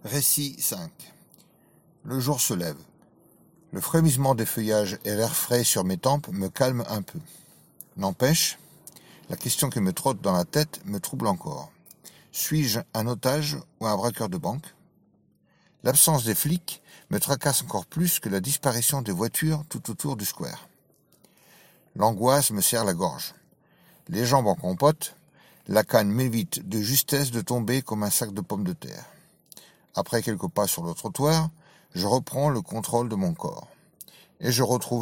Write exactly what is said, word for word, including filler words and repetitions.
Récit cinq. Le jour se lève. Le frémissement des feuillages et l'air frais sur mes tempes me calment un peu. N'empêche, la question qui me trotte dans la tête me trouble encore. Suis-je un otage ou un braqueur de banque? L'absence des flics me tracasse encore plus que la disparition des voitures tout autour du square. L'angoisse me serre la gorge. Les jambes en compote, la canne m'évite de justesse de tomber comme un sac de pommes de terre. Après quelques pas sur le trottoir, je reprends le contrôle de mon corps et je retrouve